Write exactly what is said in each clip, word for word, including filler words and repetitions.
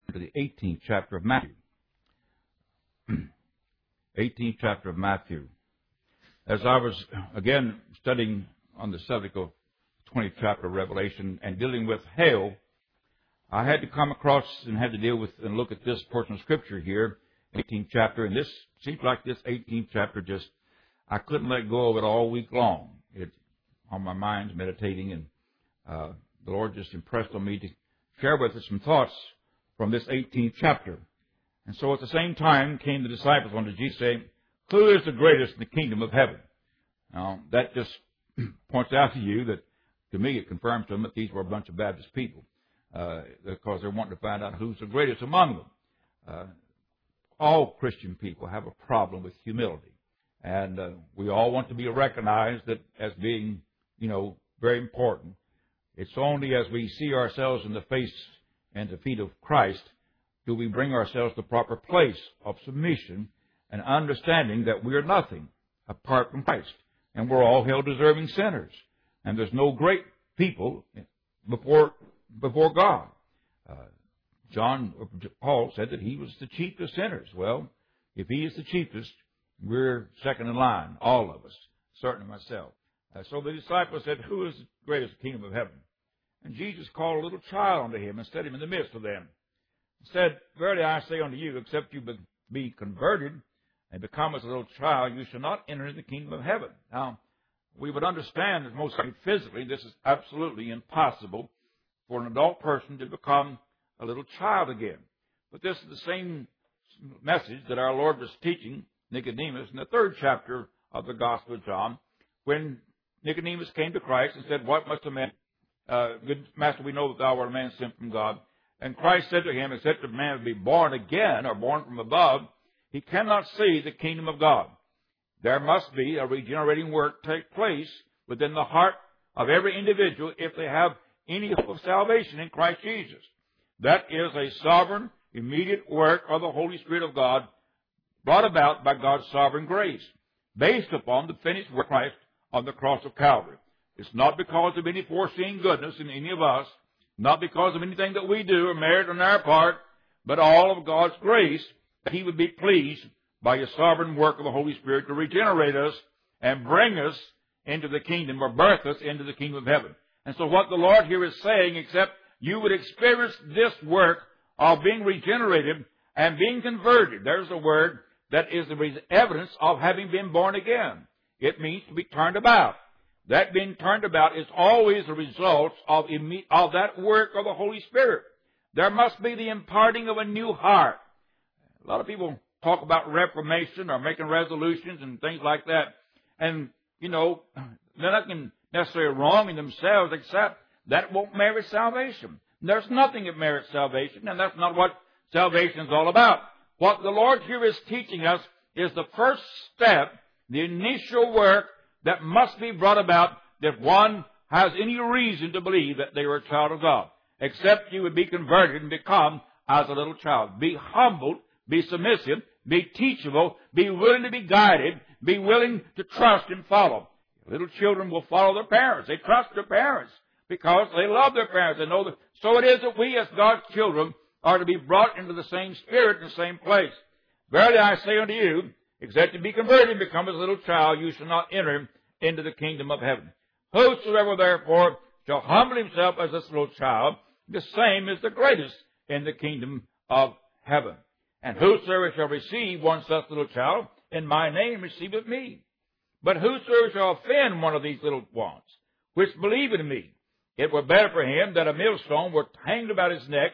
to the eighteenth chapter of Matthew. eighteenth chapter of Matthew. As I was, again, studying on the subject of the twentieth chapter of Revelation and dealing with hell, I had to come across and had to deal with and look at this portion of Scripture here, eighteenth chapter, and this seems like this eighteenth chapter just, I couldn't let go of it all week long. It on my mind, meditating, and uh, the Lord just impressed on me to share with us some thoughts from this eighteenth chapter. And so at the same time came the disciples unto Jesus saying, who is the greatest in the kingdom of heaven? Now, that just points out to you that, to me, it confirms to them that these were a bunch of Baptist people, uh, because they're wanting to find out who's the greatest among them. Uh, all Christian people have a problem with humility. And uh, we all want to be recognized that as being, you know, very important. It's only as we see ourselves in the face and the feet of Christ do we bring ourselves to the proper place of submission and understanding that we are nothing apart from Christ. And we're all hell-deserving sinners. And there's no great people before before God. Uh, John, Paul said that he was the chief of sinners. Well, if he is the chiefest, we're second in line, all of us, certainly myself. Uh, so the disciples said, who is the greatest in the kingdom of heaven? And Jesus called a little child unto him and set him in the midst of them. He said, verily I say unto you, except you be converted and become as a little child, you shall not enter into the kingdom of heaven. Now, we would understand that most physically this is absolutely impossible for an adult person to become a little child again. But this is the same message that our Lord was teaching Nicodemus in the third chapter of the Gospel of John, when Nicodemus came to Christ and said, what must a man, uh, good master, we know that thou art a man sent from God. And Christ said to him, except a man be born again or born from above, he cannot see the kingdom of God. There must be a regenerating work take place within the heart of every individual if they have any hope of salvation in Christ Jesus. That is a sovereign, immediate work of the Holy Spirit of God brought about by God's sovereign grace, based upon the finished work of Christ on the cross of Calvary. It's not because of any foreseeing goodness in any of us, not because of anything that we do or merit on our part, but all of God's grace, that He would be pleased by His sovereign work of the Holy Spirit to regenerate us and bring us into the kingdom, or birth us into the kingdom of heaven. And so what the Lord here is saying, except you would experience this work of being regenerated and being converted, there's a word that is the evidence of having been born again. It means to be turned about. That being turned about is always a result of, of that work of the Holy Spirit. There must be the imparting of a new heart. A lot of people talk about reformation or making resolutions and things like that. And, you know, they're not necessarily wrong in themselves, except that won't merit salvation. There's nothing that merits salvation, and that's not what salvation is all about. What the Lord here is teaching us is the first step, the initial work that must be brought about if one has any reason to believe that they are a child of God. Except you would be converted and become as a little child. Be humbled, be submissive, be teachable, be willing to be guided, be willing to trust and follow. Little children will follow their parents. They trust their parents because they love their parents. They know that. So it is that we as God's children are to be brought into the same spirit in the same place. Verily I say unto you, except you be converted and become as a little child, you shall not enter into the kingdom of heaven. Whosoever therefore shall humble himself as this little child, the same is the greatest in the kingdom of heaven. And whosoever shall receive one such little child, in my name receiveth me. But whosoever shall offend one of these little ones, which believe in me, it were better for him that a millstone were hanged about his neck,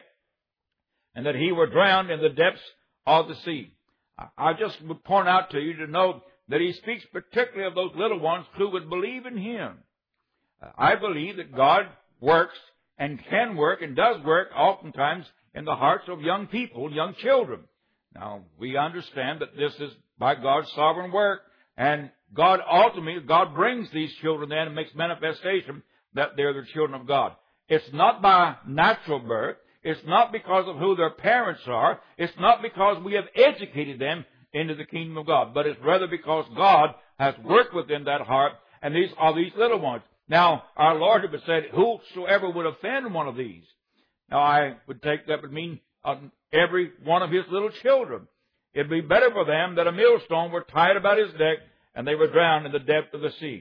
and that he were drowned in the depths of the sea. I just would point out to you to know that he speaks particularly of those little ones who would believe in him. I believe that God works and can work and does work oftentimes in the hearts of young people, young children. Now, we understand that this is by God's sovereign work, and God ultimately, God brings these children then and makes manifestation that they're the children of God. It's not by natural birth. It's not because of who their parents are. It's not because we have educated them into the kingdom of God. But it's rather because God has worked within that heart, and these are these little ones. Now, our Lord had said, whosoever would offend one of these. Now, I would take that would mean a, every one of his little children. It'd be better for them that a millstone were tied about his neck and they were drowned in the depth of the sea.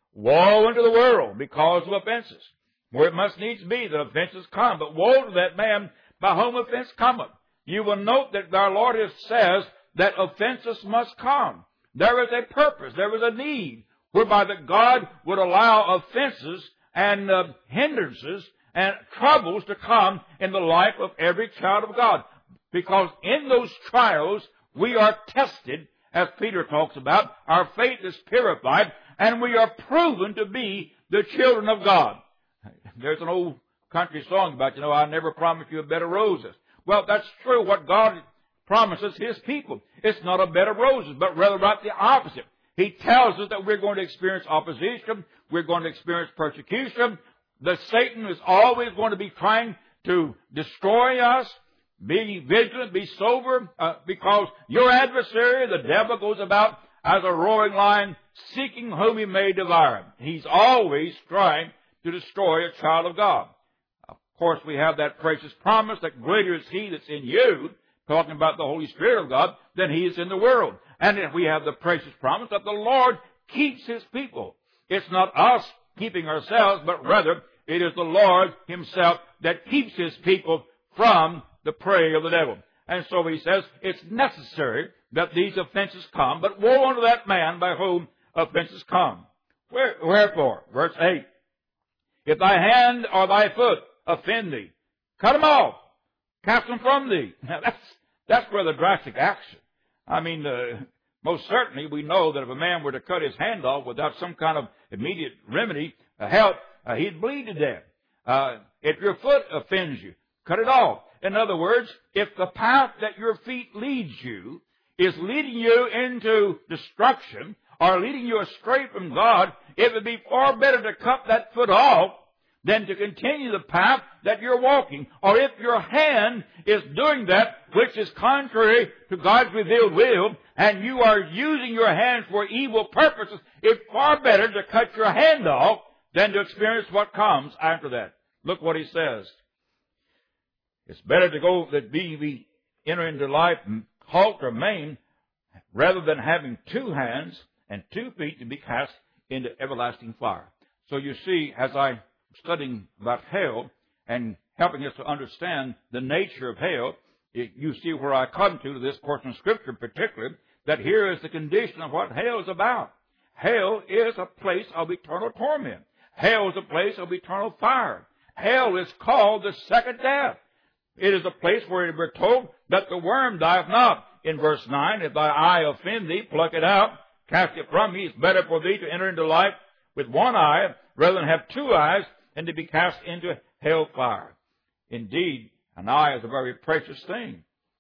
Woe unto the world because of offenses, for it must needs be that offenses come. But woe to that man by whom offense cometh. You will note that our Lord says that offenses must come. There is a purpose, there is a need, whereby that God would allow offenses and uh, hindrances and troubles to come in the life of every child of God. Because in those trials, we are tested, as Peter talks about. Our faith is purified, and we are proven to be the children of God. There's an old country song about, you know, I never promised you a bed of roses. Well, that's true. What God promises His people, it's not a bed of roses, but rather about the opposite. He tells us that we're going to experience opposition, we're going to experience persecution. The Satan is always going to be trying to destroy us. Be vigilant, be sober, uh, because your adversary, the devil, goes about as a roaring lion, seeking whom he may devour. He's always trying to destroy a child of God. Of course, we have that precious promise that greater is He that's in you, talking about the Holy Spirit of God, than He is in the world. And we have the precious promise that the Lord keeps His people. It's not us keeping ourselves, but rather it is the Lord Himself that keeps His people from the prey of the devil. And so He says it's necessary that these offenses come, but woe unto that man by whom offenses come. Where, wherefore, verse eight, if thy hand or thy foot offend thee, cut them off, cast them from thee. Now that's, that's rather drastic action. I mean, uh, most certainly we know that if a man were to cut his hand off without some kind of immediate remedy, uh, help, uh, he'd bleed to death. Uh, if your foot offends you, cut it off. In other words, if the path that your feet leads you is leading you into destruction or leading you astray from God, it would be far better to cut that foot off than to continue the path that you're walking. Or if your hand is doing that which is contrary to God's revealed will, and you are using your hands for evil purposes, it's far better to cut your hand off than to experience what comes after that. Look what he says. It's better to go that be we enter into life halt or maimed, rather than having two hands and two feet to be cast into everlasting fire. So you see, as I studying about hell and helping us to understand the nature of hell, it, you see where I come to, to this portion of Scripture particularly, that here is the condition of what hell is about. Hell is a place of eternal torment. Hell is a place of eternal fire. Hell is called the second death. It is a place where we're told that the worm dieth not. In verse nine, if thy eye offend thee, pluck it out, cast it from thee. It's better for thee to enter into life with one eye rather than have two eyes and to be cast into hell fire. Indeed, an eye is a very precious thing.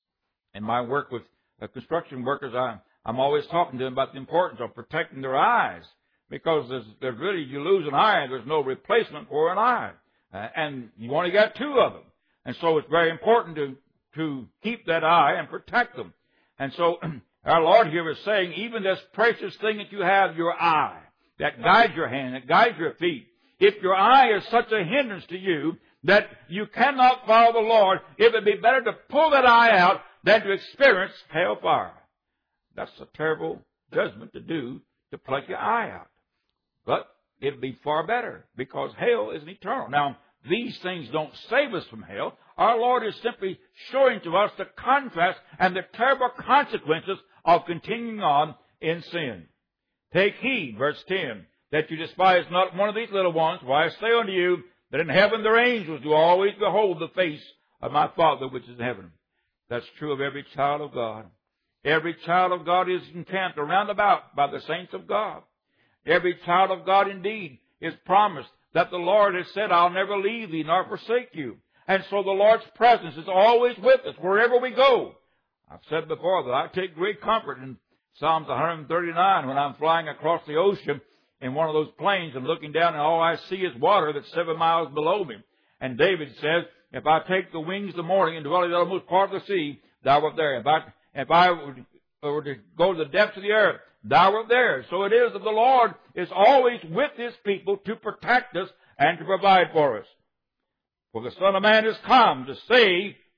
In my work with uh, construction workers, I, I'm always talking to them about the importance of protecting their eyes, because there's, there's really, you lose an eye, there's no replacement for an eye. Uh, and you only got two of them. And so it's very important to, to keep that eye and protect them. And so our Lord here is saying, even this precious thing that you have, your eye, that guides your hand, that guides your feet, if your eye is such a hindrance to you that you cannot follow the Lord, it would be better to pull that eye out than to experience hellfire. That's a terrible judgment to do, to pluck your eye out. But it would be far better, because hell is eternal. Now, these things don't save us from hell. Our Lord is simply showing to us the contrast and the terrible consequences of continuing on in sin. Take heed, verse ten, that you despise not one of these little ones, for I say unto you that in heaven their angels do always behold the face of my Father which is in heaven. That's true of every child of God. Every child of God is encamped around about by the saints of God. Every child of God indeed is promised that the Lord has said, I'll never leave thee nor forsake you. And so the Lord's presence is always with us wherever we go. I've said before that I take great comfort in Psalms one thirty-nine when I'm flying across the ocean in one of those planes and looking down and all I see is water that's seven miles below me. And David says, if I take the wings of the morning and dwell in the uttermost part of the sea, thou art there. If I, if I were to go to the depths of the earth, thou art there. So it is that the Lord is always with His people to protect us and to provide for us. For the Son of Man is come to save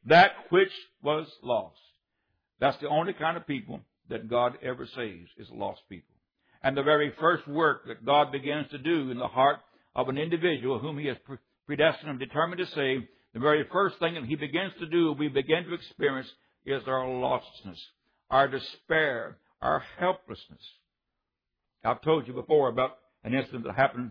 that which was lost. That's the only kind of people that God ever saves, is lost people. And the very first work that God begins to do in the heart of an individual whom He has predestined and determined to save, the very first thing that He begins to do, we begin to experience, is our lostness, our despair, our helplessness. I've told you before about an incident that happened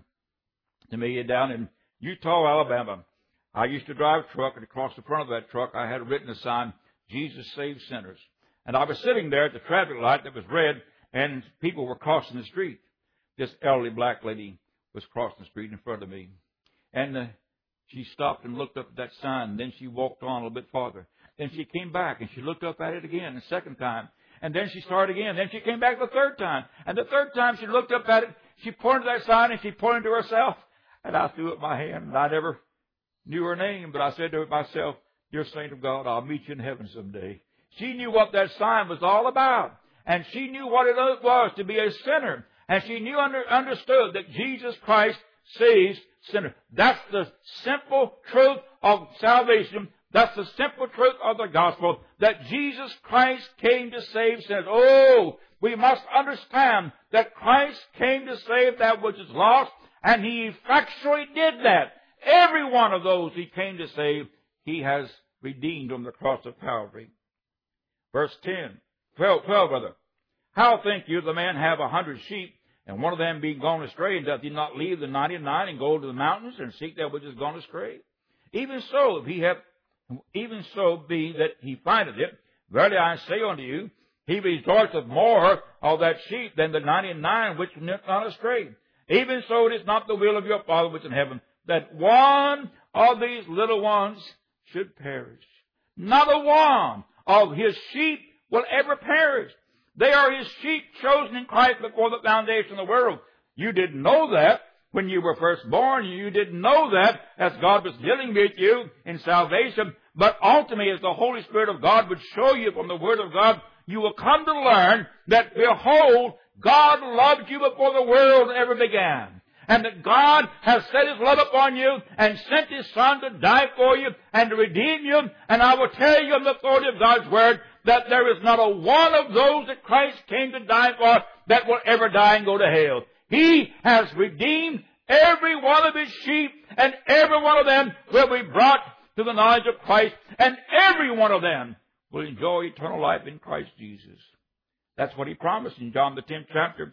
to me down in Eutaw, Alabama. I used to drive a truck, and across the front of that truck I had written a sign, Jesus Saves Sinners. And I was sitting there at the traffic light that was red, and people were crossing the street. This elderly black lady was crossing the street in front of me. And uh, she stopped and looked up at that sign, and then she walked on a little bit farther. Then she came back, and she looked up at it again the second time. And then she started again. Then she came back the third time. And the third time she looked up at it, she pointed to that sign, and she pointed to herself. And I threw up my hand, and I never knew her name, but I said to myself, dear saint of God, I'll meet you in heaven someday. She knew what that sign was all about. And she knew what it was to be a sinner. And she knew, under, understood that Jesus Christ saves sinners. That's the simple truth of salvation. That's the simple truth of the gospel, that Jesus Christ came to save sinners. Oh, we must understand that Christ came to save that which is lost, and He effectually did that. Every one of those He came to save, He has redeemed on the cross of Calvary. Verse ten, twelve, twelve, brother. How think you the man have a hundred sheep, and one of them be gone astray, and doth he not leave the ninety-nine and go to the mountains and seek that which is gone astray? Even so, if he have, even so be that he findeth it, verily I say unto you, he rejoiceth more of that sheep than the ninety-nine which went not astray. Even so, it is not the will of your Father which is in heaven, that one of these little ones should perish. Not a one of His sheep will ever perish. They are His sheep chosen in Christ before the foundation of the world. You didn't know that when you were first born. You didn't know that as God was dealing with you in salvation. But ultimately, as the Holy Spirit of God would show you from the Word of God, you will come to learn that, behold, God loved you before the world ever began. And that God has set His love upon you and sent His Son to die for you and to redeem you. And I will tell you on the authority of God's Word that there is not a one of those that Christ came to die for that will ever die and go to hell. He has redeemed every one of His sheep, and every one of them will be brought to the knowledge of Christ, and every one of them will enjoy eternal life in Christ Jesus. That's what He promised in John the tenth chapter.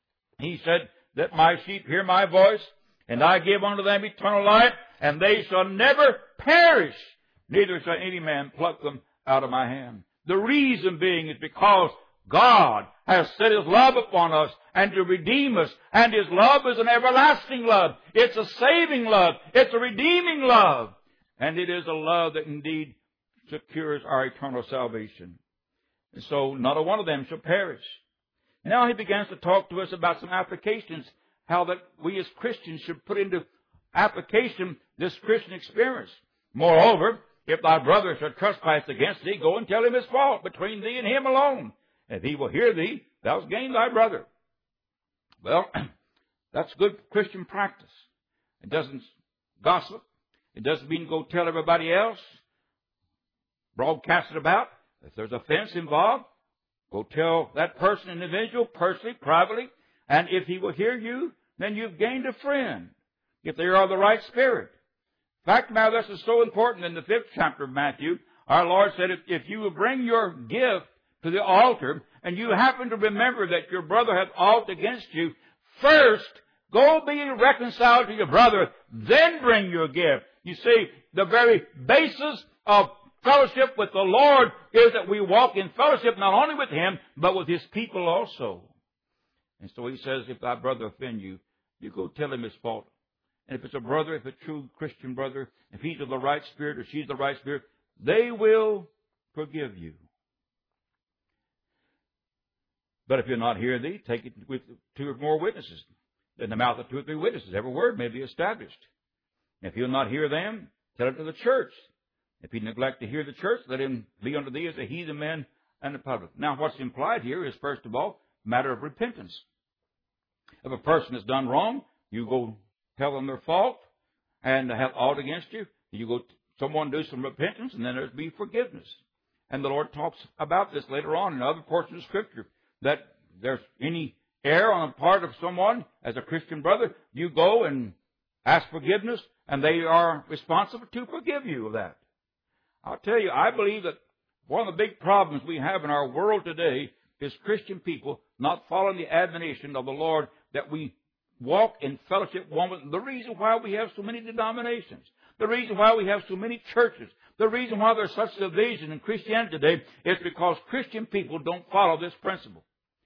He said that my sheep hear my voice, and I give unto them eternal life, and they shall never perish, neither shall any man pluck them out of my hand. The reason being is because God has set His love upon us and to redeem us, and His love is an everlasting love. It's a saving love. It's a redeeming love. And it is a love that indeed secures our eternal salvation. And so not a one of them shall perish. Now He begins to talk to us about some applications, how that we as Christians should put into application this Christian experience. Moreover, if thy brother shall trespass against thee, go and tell him his fault between thee and him alone. If he will hear thee, thou hast gained thy brother. Well, that's good Christian practice. It doesn't gossip. It doesn't mean go tell everybody else, broadcast it about. If there's offense involved, go tell that person, individual, personally, privately. And if he will hear you, then you've gained a friend, if they are of the right spirit. In fact, now this is so important. In the fifth chapter of Matthew, our Lord said, if, if you will bring your gift to the altar, and you happen to remember that your brother hath aught against you, first go be reconciled to your brother, then bring your gift. You see, the very basis of fellowship with the Lord is that we walk in fellowship not only with Him, but with His people also. And so He says, if thy brother offend you, you go tell him his fault. And if it's a brother, if it's a true Christian brother, if he's of the right spirit or she's the right spirit, they will forgive you. But if you'll not hear thee, take it with two or more witnesses. In the mouth of two or three witnesses, every word may be established. If he'll not hear them, tell it to the church. If he neglect to hear the church, let him be unto thee as a heathen man and a public. Now, what's implied here is, first of all, a matter of repentance. If a person has done wrong, you go tell them their fault and have aught against you. You go someone do some repentance, and then there's be forgiveness. And the Lord talks about this later on in other portions of Scripture, that there's any error on the part of someone as a Christian brother, you go and ask forgiveness, and they are responsible to forgive you of that. I'll tell you, I believe that one of the big problems we have in our world today is Christian people not following the admonition of the Lord that we walk in fellowship one with. The reason why we have so many denominations, the reason why we have so many churches, the reason why there's such division in Christianity today is because Christian people don't follow this principle.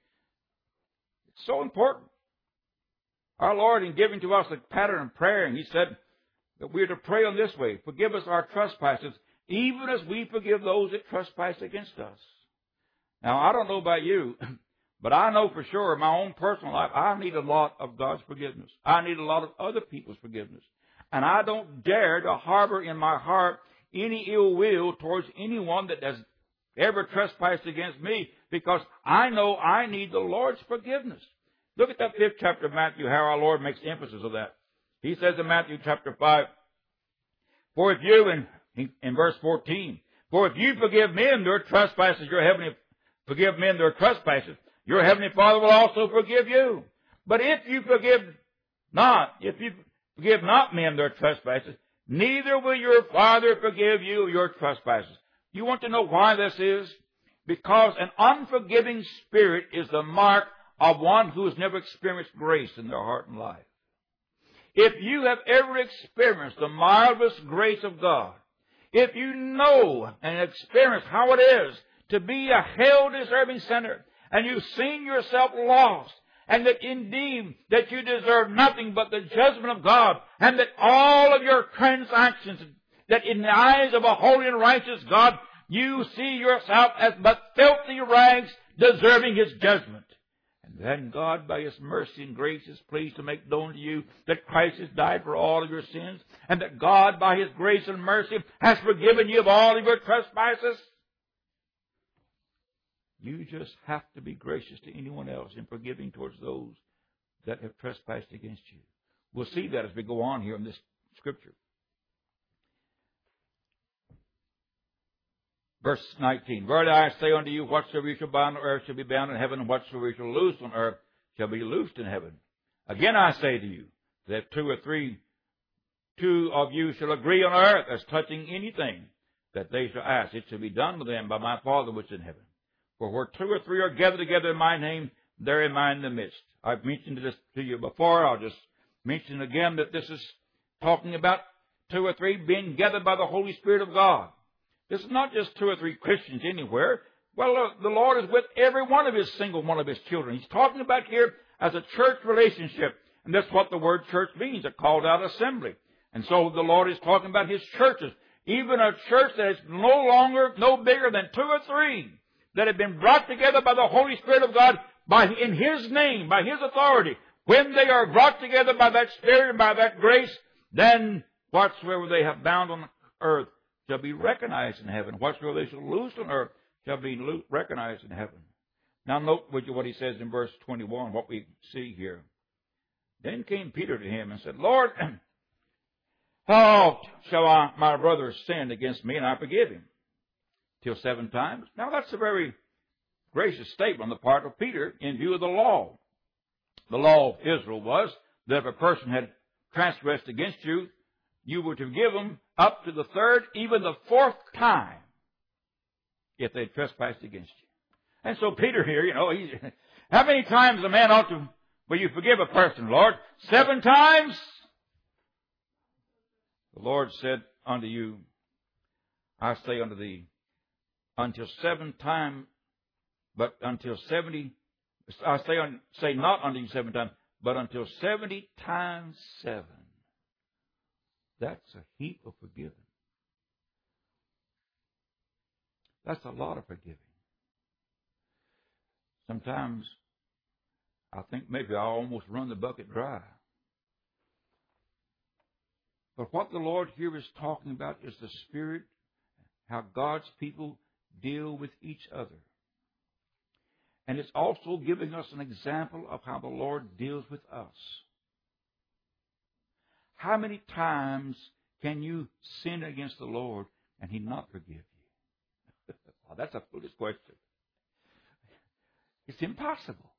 It's so important. Our Lord, in giving to us a pattern of prayer, He said that we're to pray on this way: forgive us our trespasses, even as we forgive those that trespass against us. Now, I don't know about you, but I know for sure in my own personal life, I need a lot of God's forgiveness. I need a lot of other people's forgiveness. And I don't dare to harbor in my heart any ill will towards anyone that has ever trespassed against me, because I know I need the Lord's forgiveness. Look at that fifth chapter of Matthew, how our Lord makes emphasis of that. He says in Matthew chapter five, for if you, in, in verse fourteen, for if you forgive men their trespasses, your heavenly, forgive men their trespasses, your heavenly Father will also forgive you. But if you forgive not, if you forgive not men their trespasses, neither will your Father forgive you your trespasses. You want to know why this is? Because an unforgiving spirit is the mark of one who has never experienced grace in their heart and life. If you have ever experienced the marvelous grace of God, if you know and experience how it is to be a hell-deserving sinner, and you've seen yourself lost, and that indeed that you deserve nothing but the judgment of God, and that all of your transactions, that in the eyes of a holy and righteous God, you see yourself as but filthy rags deserving His judgment. And then God, by His mercy and grace, is pleased to make known to you that Christ has died for all of your sins, and that God, by His grace and mercy, has forgiven you of all of your trespasses. You just have to be gracious to anyone else in forgiving towards those that have trespassed against you. We'll see that as we go on here in this Scripture. Verse nineteen, verily I say unto you, whatsoever you shall bind on earth shall be bound in heaven, and whatsoever you shall loose on earth shall be loosed in heaven. Again I say to you, that two or three, two of you shall agree on earth as touching anything that they shall ask, it shall be done to them by my Father which is in heaven. For where two or three are gathered together in my name, there am I in the midst. I've mentioned this to you before. I'll just mention again that this is talking about two or three being gathered by the Holy Spirit of God. This is not just two or three Christians anywhere. Well, uh, the Lord is with every one of His single one of His children. He's talking about here as a church relationship. And that's what the word church means, a called out assembly. And so the Lord is talking about His churches. Even a church that is no longer, no bigger than two or three, that have been brought together by the Holy Spirit of God by in His name, by His authority. When they are brought together by that Spirit and by that grace, then whatsoever they have bound on earth shall be recognized in heaven. Whatsoever they shall loose on earth shall be lo- recognized in heaven. Now note with you what He says in verse twenty-one, what we see here. Then came Peter to Him and said, Lord, how oft shall I, my brother sin against me, and I forgive him? Till seven times? Now that's a very gracious statement on the part of Peter in view of the law. The law of Israel was that if a person had transgressed against you, you were to forgive them up to the third, even the fourth time, if they trespassed against you. And so Peter here, you know, he, how many times a man ought to, will you forgive a person, Lord? Seven times? The Lord said unto you, I say unto thee, until seven times, but until seventy, I say, on, say not unto you seven times, but until seventy times seven. That's a heap of forgiving. That's a lot of forgiving. Sometimes I think maybe I almost run the bucket dry. But what the Lord here is talking about is the Spirit, how God's people deal with each other. And it's also giving us an example of how the Lord deals with us. How many times Can you sin against the Lord and He not forgive you? Well, that's a foolish question. It's impossible.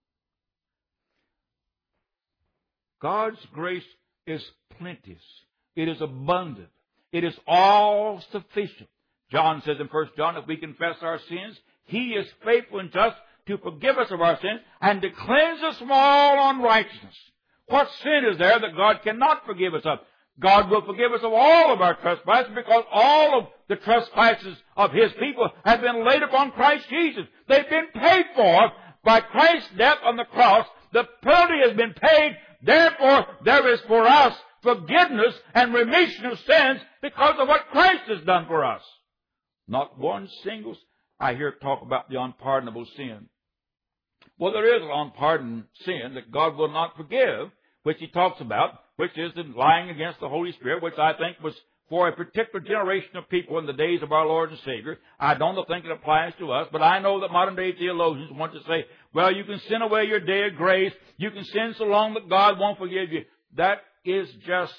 God's grace is plenteous. It is abundant. It is all sufficient. John says in First John, if we confess our sins, He is faithful and just to forgive us of our sins and to cleanse us from all unrighteousness. What sin is there that God cannot forgive us of? God will forgive us of all of our trespasses because all of the trespasses of His people have been laid upon Christ Jesus. They've been paid for by Christ's death on the cross. The penalty has been paid. Therefore, there is for us forgiveness and remission of sins because of what Christ has done for us. Not one single. I hear talk about the unpardonable sin. Well, there is an unpardoned sin that God will not forgive, which He talks about, which is in lying against the Holy Spirit, which I think was for a particular generation of people in the days of our Lord and Savior. I don't think it applies to us, but I know that modern day theologians want to say, well, you can sin away your day of grace. You can sin so long that God won't forgive you. That is just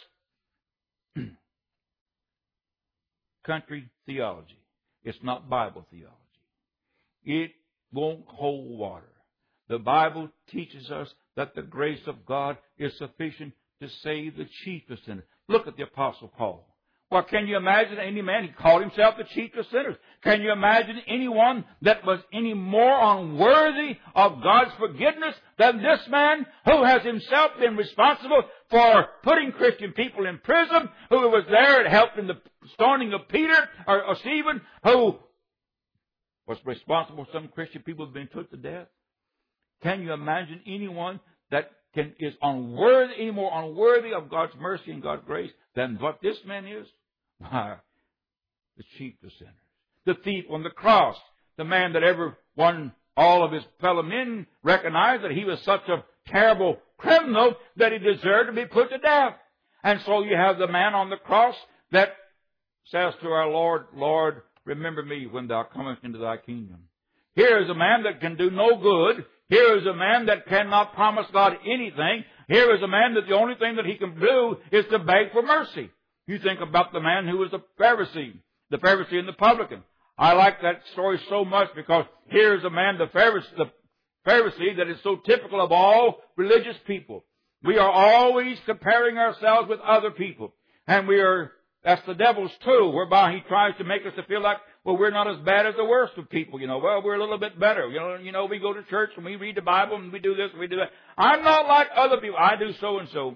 country theology. It's not Bible theology. It won't hold water. The Bible teaches us that the grace of God is sufficient to save the chiefest sinner. Look at the Apostle Paul. Well, can you imagine any man? He called himself the chief of sinners. Can you imagine anyone that was any more unworthy of God's forgiveness than this man who has himself been responsible for putting Christian people in prison, who was there and helped in the stoning of Peter or, or Stephen, who was responsible for some Christian people being put to death? Can you imagine anyone that can, is unworthy, any more unworthy of God's mercy and God's grace than what this man is? Why, the chief of sinners. The thief on the cross. The man that everyone, all of his fellow men recognized that he was such a terrible criminal that he deserved to be put to death. And so you have the man on the cross that says to our Lord, Lord, remember me when thou comest into thy kingdom. Here is a man that can do no good. Here is a man that cannot promise God anything. Here is a man that the only thing that he can do is to beg for mercy. You think about the man who was the Pharisee, the Pharisee and the publican. I like that story so much because here is a man, the Pharisee, the Pharisee, that is so typical of all religious people. We are always comparing ourselves with other people. And we are, that's the devil's tool, whereby he tries to make us to feel like, well, we're not as bad as the worst of people, you know. Well, we're a little bit better. You know, you know, we go to church and we read the Bible and we do this and we do that. I'm not like other people. I do so and so.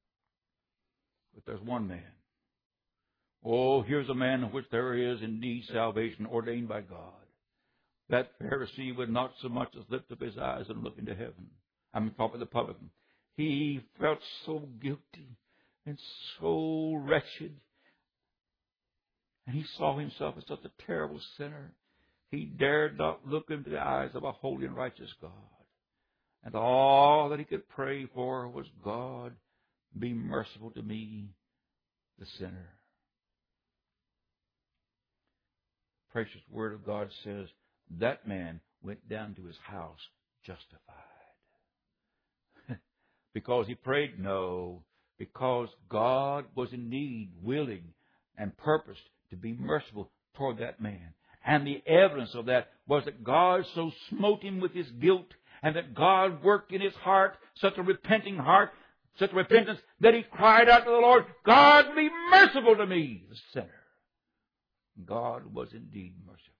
But there's one man. Oh, here's a man in which there is indeed salvation ordained by God. That Pharisee would not so much as lift up his eyes and look into heaven. I'm talking the publican. He felt so guilty and so wretched. And he saw himself as such a terrible sinner. He dared not look into the eyes of a holy and righteous God. And all that he could pray for was, God, be merciful to me, the sinner. Precious word of God says, that man went down to his house justified. Because he prayed? No. Because God was indeed willing and purposed to be merciful toward that man. And the evidence of that was that God so smote him with his guilt, and that God worked in his heart such a repenting heart, such repentance, that he cried out to the Lord, God, be merciful to me, the sinner. God was indeed merciful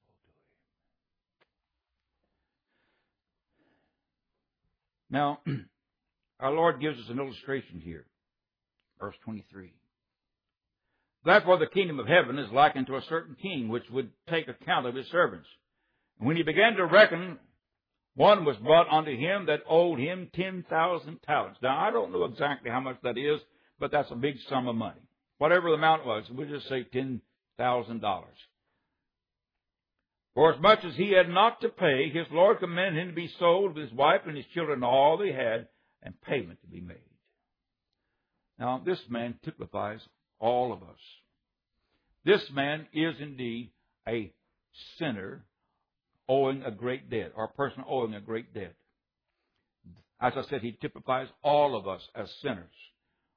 to him. Now, our Lord gives us an illustration here. Verse twenty-three. Therefore the kingdom of heaven is likened to a certain king which would take account of his servants. And when he began to reckon, one was brought unto him that owed him ten thousand talents. Now, I don't know exactly how much that is, but that's a big sum of money. Whatever the amount was, we'll just say ten thousand dollars. For as much as he had not to pay, his Lord commanded him to be sold with his wife and his children and all they had, and payment to be made. Now, this man typifies all of us. This man is indeed a sinner owing a great debt, or a person owing a great debt. As I said, he typifies all of us as sinners.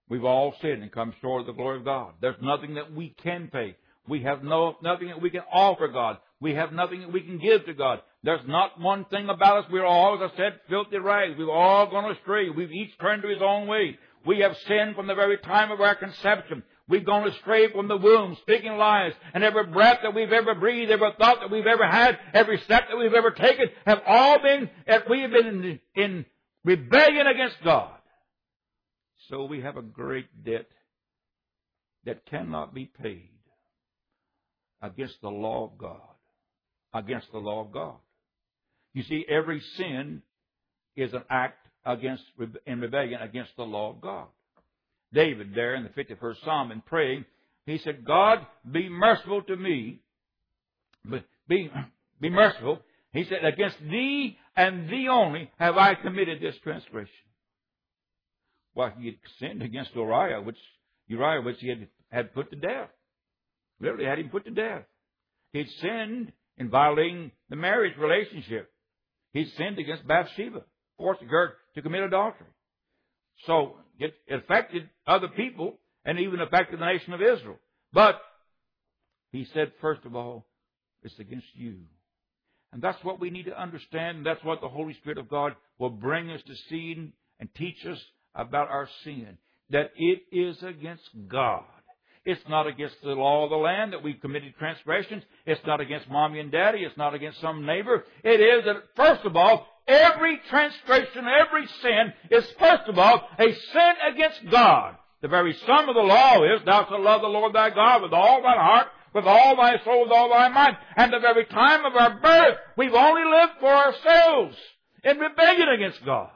We've all sinned and come short of the glory of God. There's nothing that we can pay. We have no nothing that we can offer God. We have nothing that we can give to God. There's not one thing about us. We're all, as I said, filthy rags. We've all gone astray. We've each turned to his own way. We have sinned from the very time of our conception. We've gone astray from the womb, speaking lies. And every breath that we've ever breathed, every thought that we've ever had, every step that we've ever taken, have all been, we have been in, in rebellion against God. So we have a great debt that cannot be paid against the law of God. Against the law of God. You see, every sin is an act against, in rebellion against the law of God. David, there in the fifty-first Psalm, in praying, he said, God, be merciful to me. Be, be merciful. He said, against thee and thee only have I committed this transgression. Well, he had sinned against Uriah, which Uriah, which he had, had put to death. Literally had him put to death. He'd sinned in violating the marriage relationship. He sinned against Bathsheba, forcing her to commit adultery. So it affected other people and even affected the nation of Israel. But he said, first of all, it's against you. And that's what we need to understand. And that's what the Holy Spirit of God will bring us to see and teach us about our sin. That it is against God. It's not against the law of the land that we've committed transgressions. It's not against mommy and daddy. It's not against some neighbor. It is that, first of all, every transgression, every sin is, first of all, a sin against God. The very sum of the law is, thou shalt love the Lord thy God with all thy heart, with all thy soul, with all thy mind. And the very time of our birth, we've only lived for ourselves in rebellion against God.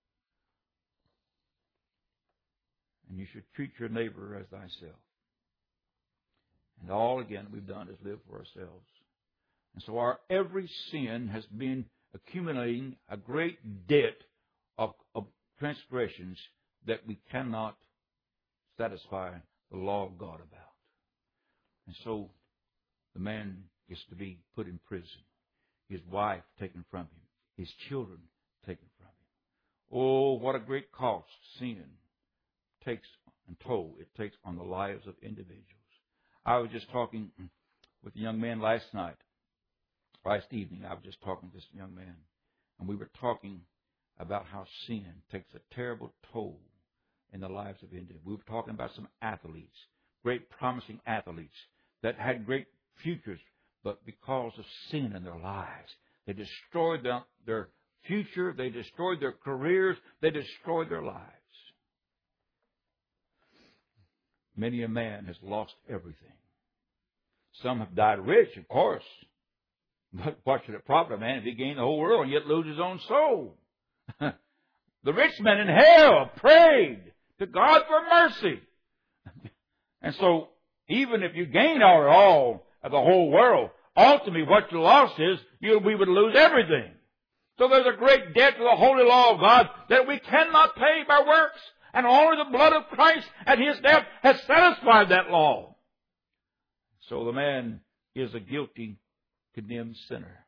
And you should treat your neighbor as thyself. And all, again, we've done is live for ourselves. And so our every sin has been accumulating a great debt of, of transgressions that we cannot satisfy the law of God about. And so the man is to be put in prison. His wife taken from him. His children taken from him. Oh, what a great cost sin takes and toll it takes on the lives of individuals. I was just talking with a young man last night, last evening. I was just talking to this young man, and we were talking about how sin takes a terrible toll in the lives of individuals. We were talking about some athletes, great promising athletes that had great futures, but because of sin in their lives, they destroyed their, their future, they destroyed their careers, they destroyed their lives. Many a man has lost everything. Some have died rich, of course. But what should it profit a man if he gain the whole world and yet lose his own soul? The rich men in hell prayed to God for mercy. And so, even if you gain all, all of the whole world, ultimately what you lost is you, we would lose everything. So there's a great debt to the holy law of God that we cannot pay by works. And only the blood of Christ and His death has satisfied that law. So the man is a guilty, condemned sinner.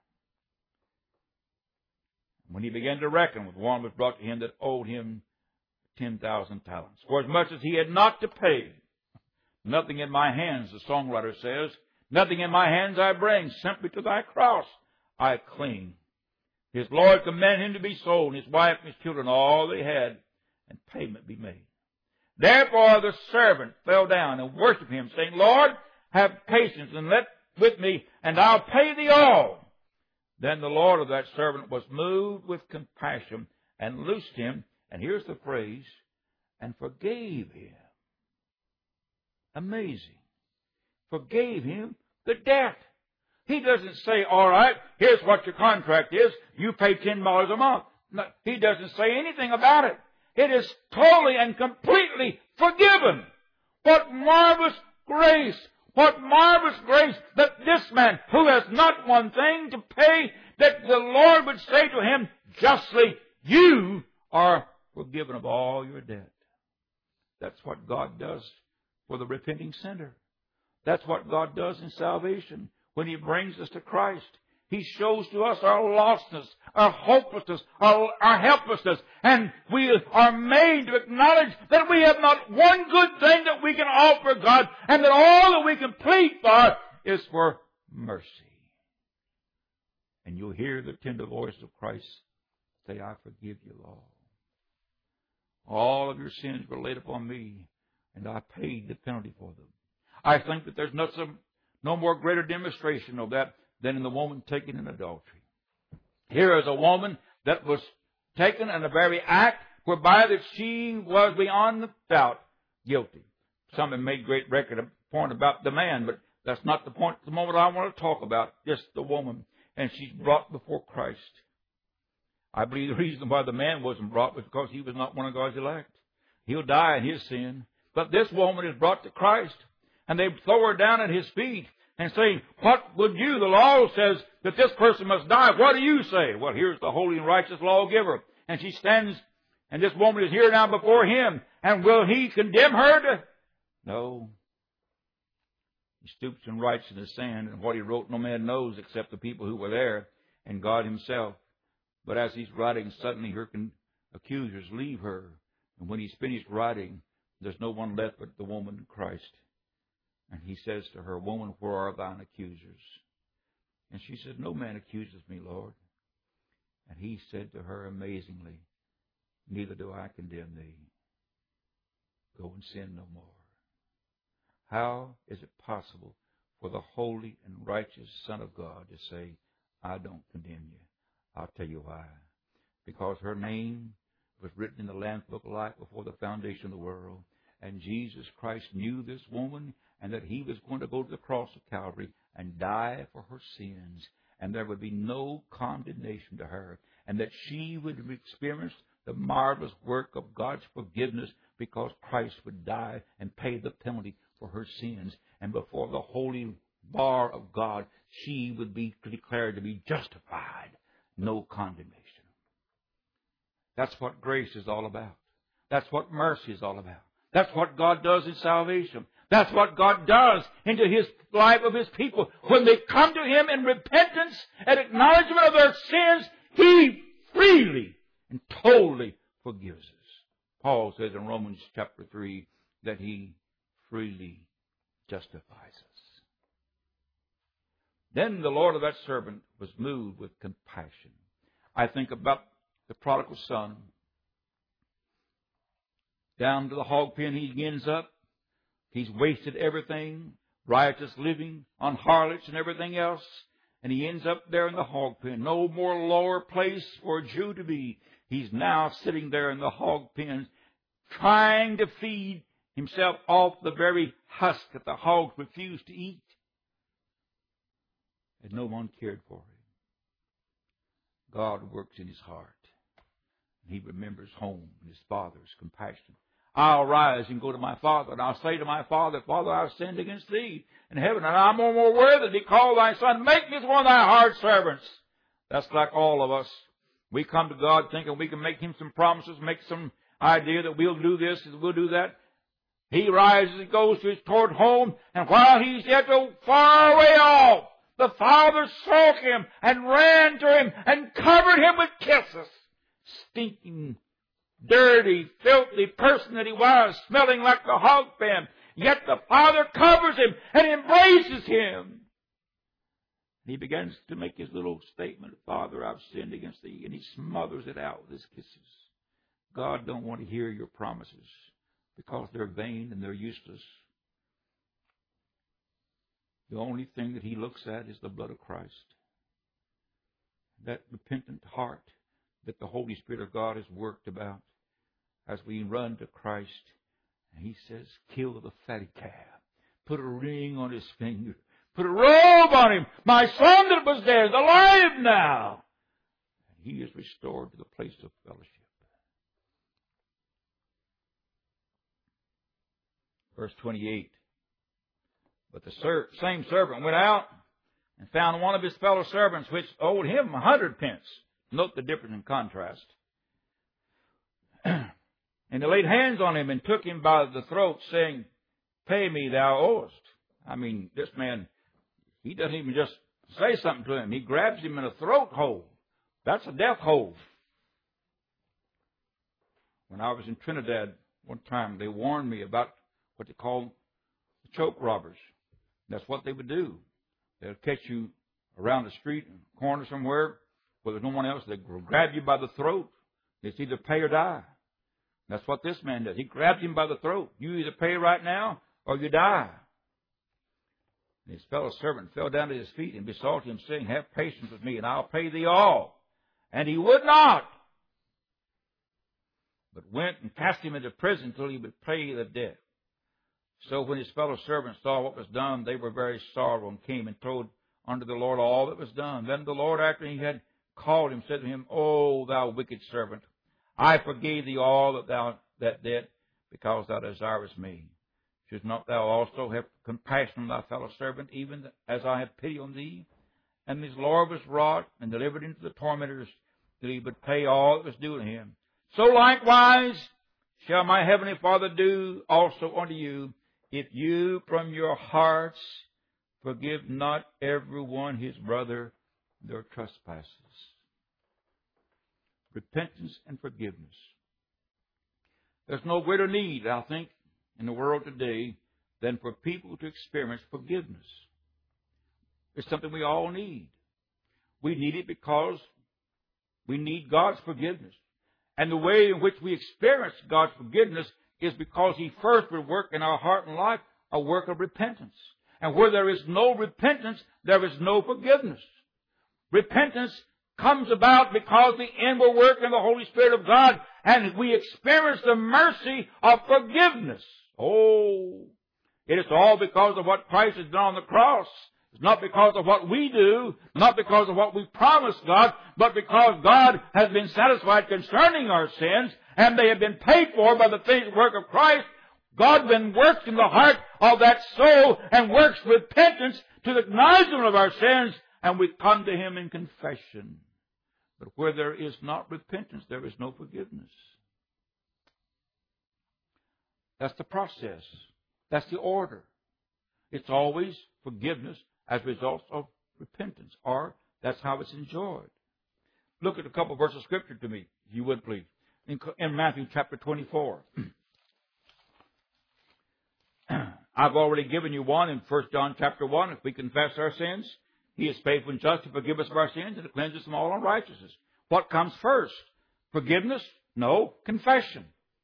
When he began to reckon with one was brought to him that owed him ten thousand talents, for as much as he had not to pay. Nothing in my hands, the songwriter says, nothing in my hands I bring, simply to thy cross I cling. His Lord commanded him to be sold, and his wife and his children, all they had, and payment be made. Therefore the servant fell down and worshipped him, saying, Lord, have patience and let with me, and I'll pay thee all. Then the Lord of that servant was moved with compassion and loosed him, and here's the phrase, and forgave him. Amazing. Forgave him the debt. He doesn't say, all right, here's what your contract is. You pay ten dollars a month. No, he doesn't say anything about it. It is totally and completely forgiven. What marvelous grace. What marvelous grace that this man, who has not one thing to pay, that the Lord would say to him justly, you are forgiven of all your debt. That's what God does for the repenting sinner. That's what God does in salvation. When He brings us to Christ, He shows to us our lostness, our hopelessness, our, our helplessness. And we are made to acknowledge that we have not one good thing that we can offer God, and that all that we can plead for is for mercy. And you'll hear the tender voice of Christ say, I forgive you all. All of your sins were laid upon me, and I paid the penalty for them. I think that there's not some, no more greater demonstration of that than in the woman taken in adultery. Here is a woman that was taken in a very act whereby that she was beyond doubt guilty. Some have made great record of point about the man, but that's not the point at the moment I want to talk about, just the woman. And she's brought before Christ. I believe the reason why the man wasn't brought was because he was not one of God's elect. He'll die in his sin. But this woman is brought to Christ, and they throw her down at his feet and say, what would you? The law says that this person must die. What do you say? Well, here's the holy and righteous lawgiver. And she stands, and this woman is here now before him. And will he condemn her to? No. He stoops and writes in the sand, and what he wrote no man knows except the people who were there and God himself. But as he's writing, suddenly her accusers leave her. And when he's finished writing, there's no one left but the woman Christ. And he says to her, woman, where are thine accusers? And she said, no man accuses me, Lord. And he said to her amazingly, neither do I condemn thee. Go and sin no more. How is it possible for the holy and righteous Son of God to say, I don't condemn you? I'll tell you why. Because her name was written in the Lamb's Book of Life before the foundation of the world. And Jesus Christ knew this woman, and that he was going to go to the cross of Calvary and die for her sins. And there would be no condemnation to her. And that she would experience the marvelous work of God's forgiveness because Christ would die and pay the penalty for her sins. And before the holy bar of God, she would be declared to be justified. No condemnation. That's what grace is all about. That's what mercy is all about. That's what God does in salvation. That's what God does into His life of His people. When they come to Him in repentance and acknowledgement of their sins, He freely and totally forgives us. Paul says in Romans chapter three that He freely justifies us. Then the Lord of that servant was moved with compassion. I think about the prodigal son. Down to the hog pen he ends up. He's wasted everything, riotous living on harlots and everything else. And he ends up there in the hog pen. No more lower place for a Jew to be. He's now sitting there in the hog pen trying to feed himself off the very husk that the hogs refused to eat. And no one cared for him. God works in his heart. He remembers home and his father's compassion. I'll rise and go to my father, and I'll say to my father, Father, I've sinned against thee in heaven, and I'm no more worthy to be called thy son. Make me as one of thy hard servants. That's like all of us. We come to God thinking we can make him some promises, make some idea that we'll do this and we'll do that. He rises and goes to his toward home, and while he's yet so far away off, the father saw him and ran to him and covered him with kisses. Stinking, dirty, filthy person that he was, smelling like the hog pen. Yet the father covers him and embraces him. And he begins to make his little statement, Father, I've sinned against thee. And he smothers it out with his kisses. God don't want to hear your promises because they're vain and they're useless. The only thing that he looks at is the blood of Christ. That repentant heart that the Holy Spirit of God has worked about as we run to Christ. And he says, kill the fatty calf. Put a ring on his finger. Put a robe on him. My son that was dead is alive now. And he is restored to the place of fellowship. Verse twenty-eight. But the ser- same servant went out and found one of his fellow servants which owed him a hundred pence. Note the difference in contrast. And they laid hands on him and took him by the throat, saying, Pay me, thou owest. I mean, this man, he doesn't even just say something to him. He grabs him in a throat hold. That's a death hold. When I was in Trinidad one time, they warned me about what they call choke robbers. That's what they would do. They'll catch you around the street, in a corner somewhere, where there's no one else. They grab you by the throat. It's either pay or die. That's what this man does. He grabs him by the throat. You either pay right now or you die. And his fellow servant fell down at his feet and besought him, saying, have patience with me, and I'll pay thee all. And he would not, but went and cast him into prison till he would pay the debt. So when his fellow servants saw what was done, they were very sorrowful, and came and told unto the Lord all that was done. Then the Lord, after he had called him, said to him, O thou wicked servant, I forgave thee all that thou that debt, because thou desirest me. Should not thou also have compassion on thy fellow servant, even as I have pity on thee? And his Lord was wroth, and delivered him to the tormentors, till he would pay all that was due to him. So likewise shall my heavenly Father do also unto you, if you from your hearts forgive not every one his brother their trespasses. Repentance and forgiveness. There's no greater need, I think, in the world today than for people to experience forgiveness. It's something we all need. We need it because we need God's forgiveness. And the way in which we experience God's forgiveness is because He first will work in our heart and life a work of repentance. And where there is no repentance, there is no forgiveness. Repentance comes about because the inward work in the Holy Spirit of God, and we experience the mercy of forgiveness. Oh, it is all because of what Christ has done on the cross. It's not because of what we do, not because of what we promise God, but because God has been satisfied concerning our sins, and they have been paid for by the finished work of Christ. God then works in the heart of that soul and works repentance to the acknowledgement of our sins, and we come to Him in confession. But where there is not repentance, there is no forgiveness. That's the process. That's the order. It's always forgiveness as a result of repentance, or that's how it's enjoyed. Look at a couple of verses of Scripture to me, if you would please. In, in Matthew chapter twenty-four. I've already given you one in First John chapter one. If we confess our sins, He is faithful and just to forgive us of our sins and to cleanse us from all unrighteousness. What comes first? Forgiveness? No. Confession.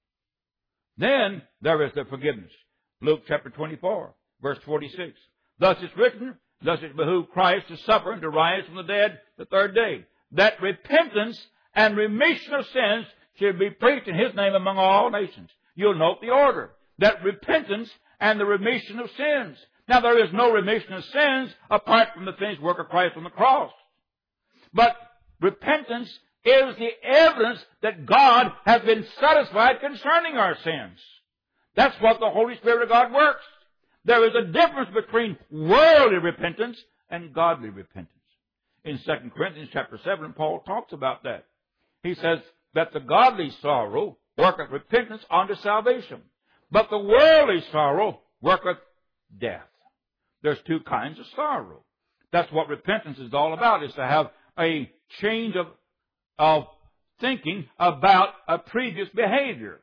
Then there is the forgiveness. Luke chapter twenty-four, verse forty-six. Thus it's written, thus it behooved Christ to suffer and to rise from the dead the third day, that repentance and remission of sins should be preached in His name among all nations. You'll note the order. That repentance and the remission of sins. Now, there is no remission of sins apart from the finished work of Christ on the cross. But repentance is the evidence that God has been satisfied concerning our sins. That's what the Holy Spirit of God works. There is a difference between worldly repentance and godly repentance. In Second Corinthians chapter seven, Paul talks about that. He says that the godly sorrow worketh repentance unto salvation, but the worldly sorrow worketh death. There's two kinds of sorrow. That's what repentance is all about, is to have a change of, of thinking about a previous behavior.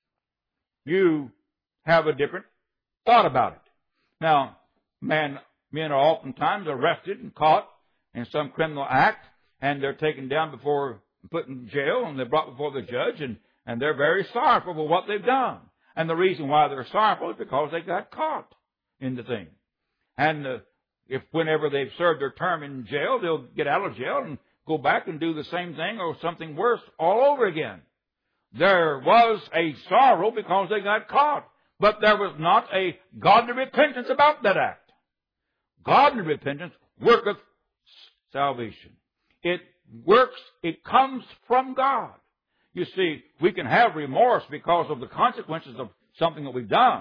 You have a different thought about it. Now, man, men are oftentimes arrested and caught in some criminal act, and they're taken down before, put in jail, and they're brought before the judge, and, and they're very sorrowful for what they've done. And the reason why they're sorrowful is because they got caught in the thing. And uh, if whenever they've served their term in jail, they'll get out of jail and go back and do the same thing or something worse all over again. There was a sorrow because they got caught, but there was not a godly repentance about that act. Godly repentance worketh salvation. It works, it comes from God. You see, we can have remorse because of the consequences of something that we've done.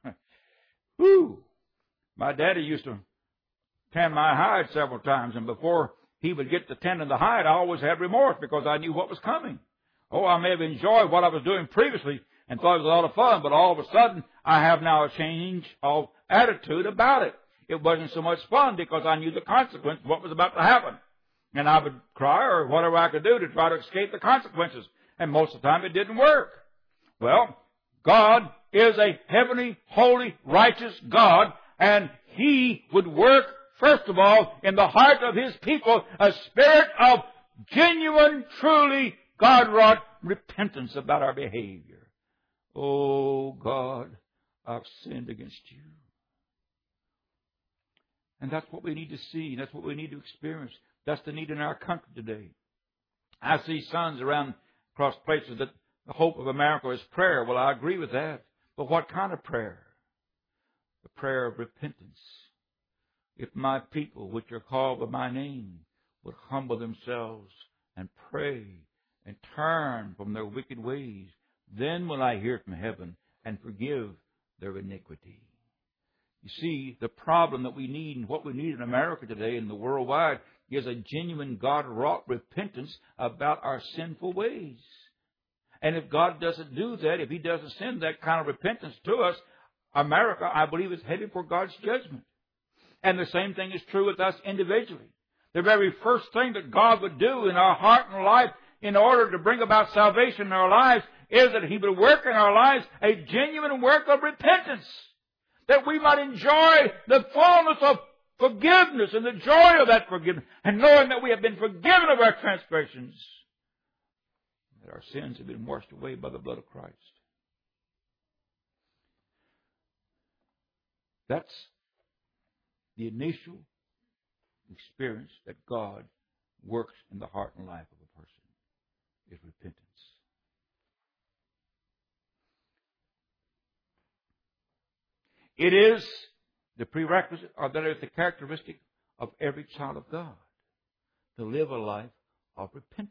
Whew. My daddy used to tan my hide several times, and before he would get to tanning the hide, I always had remorse because I knew what was coming. Oh, I may have enjoyed what I was doing previously and thought it was a lot of fun, but all of a sudden, I have now a change of attitude about it. it wasn't so much fun because I knew the consequence of what was about to happen. And I would cry or whatever I could do to try to escape the consequences. And most of the time it didn't work. Well, God is a heavenly, holy, righteous God, and He would work, first of all, in the heart of His people, a spirit of genuine, truly God-wrought repentance about our behavior. Oh, God, I've sinned against you. And that's what we need to see. That's what we need to experience. That's the need in our country today. I see sons around across places that the hope of America is prayer. Well, I agree with that. But what kind of prayer? The prayer of repentance. If my people, which are called by my name, would humble themselves and pray and turn from their wicked ways, then will I hear from heaven and forgive their iniquity. You see, the problem that we need and what we need in America today and the worldwide is a genuine God-wrought repentance about our sinful ways. And if God doesn't do that, if He doesn't send that kind of repentance to us, America, I believe, is headed for God's judgment. And the same thing is true with us individually. The very first thing that God would do in our heart and life in order to bring about salvation in our lives is that He would work in our lives a genuine work of repentance, that we might enjoy the fullness of forgiveness and the joy of that forgiveness, and knowing that we have been forgiven of our transgressions, that our sins have been washed away by the blood of Christ. That's the initial experience that God works in the heart and life of a person, is repentance. It is the prerequisite, or that is the characteristic of every child of God, to live a life of repentance.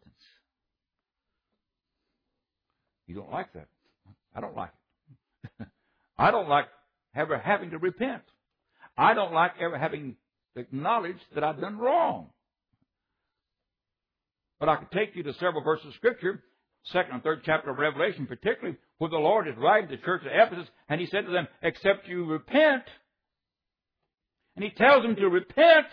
You don't like that. I don't like it. I don't like ever having to repent. I don't like ever having to acknowledge that I've done wrong. But I could take you to several verses of Scripture, second and third chapter of Revelation particularly, where the Lord is writing to the church of Ephesus, and He said to them, except you repent. And He tells them to repent.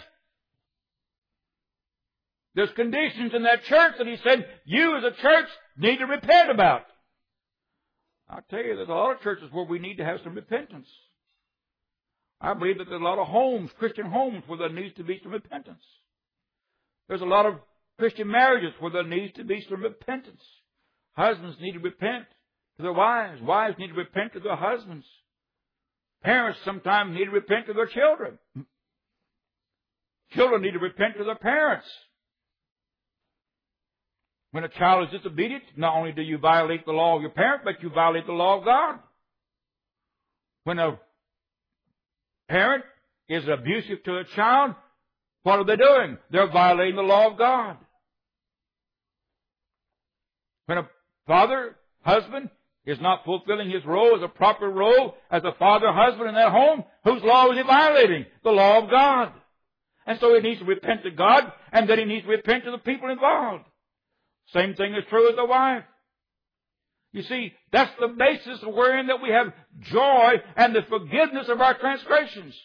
There's conditions in that church that He said, you as a church need to repent about. I'll tell you, there's a lot of churches where we need to have some repentance. I believe that there's a lot of homes, Christian homes, where there needs to be some repentance. There's a lot of Christian marriages where there needs to be some repentance. Husbands need to repent to their wives. Wives need to repent to their husbands. Parents sometimes need to repent to their children. Children need to repent to their parents. When a child is disobedient, not only do you violate the law of your parent, but you violate the law of God. When a parent is abusive to a child, what are they doing? They're violating the law of God. When a father, husband, is not fulfilling his role as a proper role as a father, husband in that home, whose law is he violating? The law of God. And so he needs to repent to God, and then he needs to repent to the people involved. Same thing is true with the wife. You see, that's the basis of wherein that we have joy and the forgiveness of our transgressions.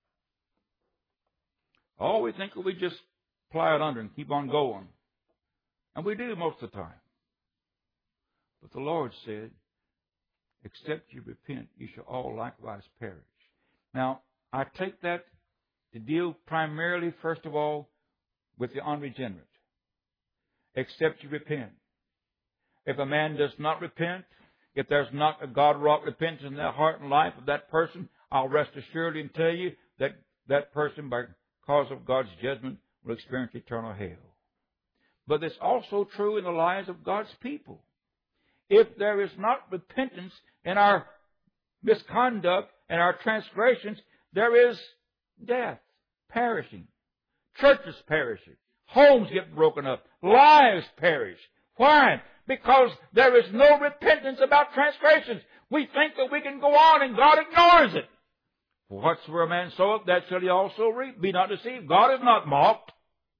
Oh, we think that we just plow it under and keep on going. And we do most of the time. But the Lord said, except you repent, you shall all likewise perish. Now, I take that to deal primarily, first of all, with the unregenerate. Except you repent. If a man does not repent, if there's not a God-wrought repentance in the heart and life of that person, I'll rest assured and tell you that that person, by cause of God's judgment, will experience eternal hell. But it's also true in the lives of God's people. If there is not repentance in our misconduct and our transgressions, there is death, perishing, churches perishing, homes get broken up, lives perish. Why? Because there is no repentance about transgressions. We think that we can go on and God ignores it. For whatsoever a man soweth, that shall he also reap. Be not deceived. God is not mocked.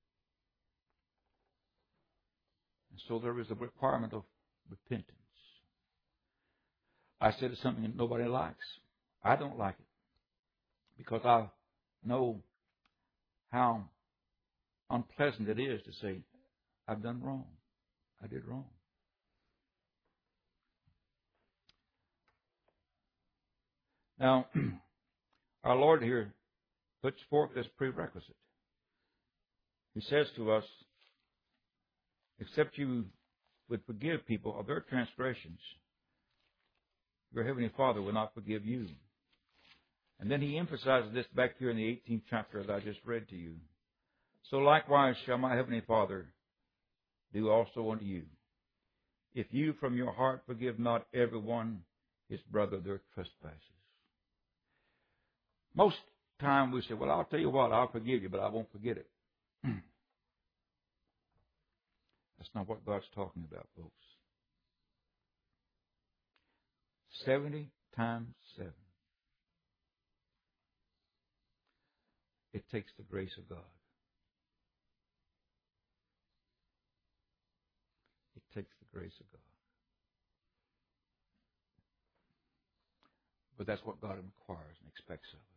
And so there is a requirement of repentance. I said it's something that nobody likes. I don't like it. Because I know how unpleasant it is to say, I've done wrong. I did wrong. Now, our Lord here puts forth this prerequisite. He says to us, except you would forgive people of their transgressions, your Heavenly Father will not forgive you. And then he emphasizes this back here in the eighteenth chapter that I just read to you. So likewise shall my Heavenly Father do also unto you, if you from your heart forgive not every one his brother their trespasses. Most time we say, well, I'll tell you what, I'll forgive you, but I won't forget it. That's not what God's talking about, folks. Seventy times seven. It takes the grace of God. It takes the grace of God. But that's what God requires and expects of us.